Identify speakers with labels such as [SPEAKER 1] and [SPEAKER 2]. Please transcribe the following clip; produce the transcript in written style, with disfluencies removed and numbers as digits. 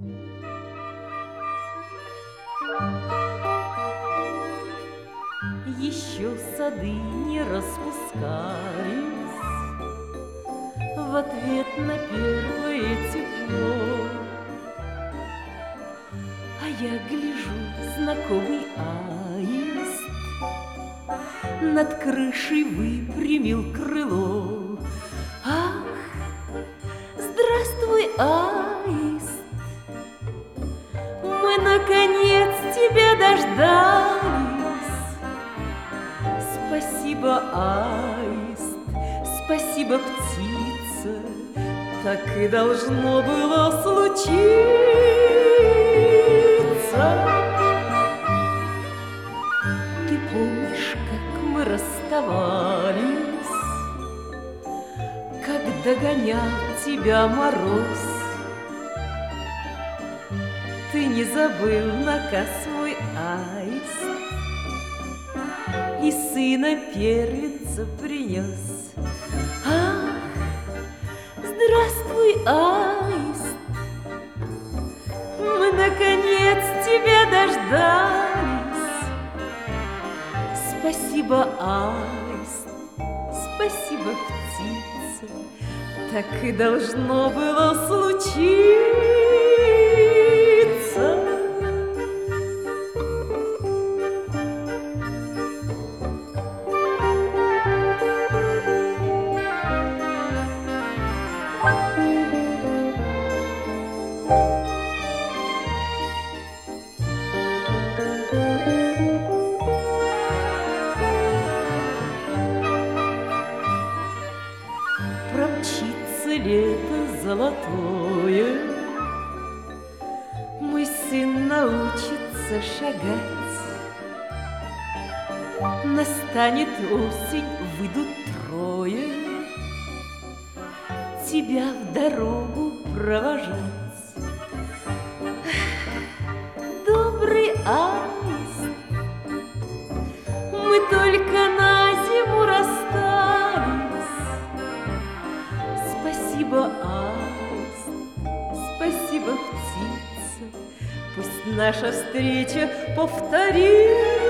[SPEAKER 1] Еще сады не распускались в ответ на первое тепло, а я гляжу, знакомый аист над крышей выпрямил крыло. Ах, здравствуй, аист, мы наконец тебя дождались. Спасибо, аист, спасибо, птица, так и должно было случиться. Ты помнишь, как мы расставались, как догонял тебя мороз? Ты не забыл наказ свой, аист, и сына первенца принес. Ах, здравствуй, аист, мы наконец тебя дождались. Спасибо, аист, спасибо, птица, так и должно было случиться. Промчится лето золотое, мой сын научится шагать. Настанет осень, выйдут трое тебя в дорогу провожать. Добрый аист, мы только на зиму расстались. Спасибо, аист, спасибо, птица, пусть наша встреча повторится.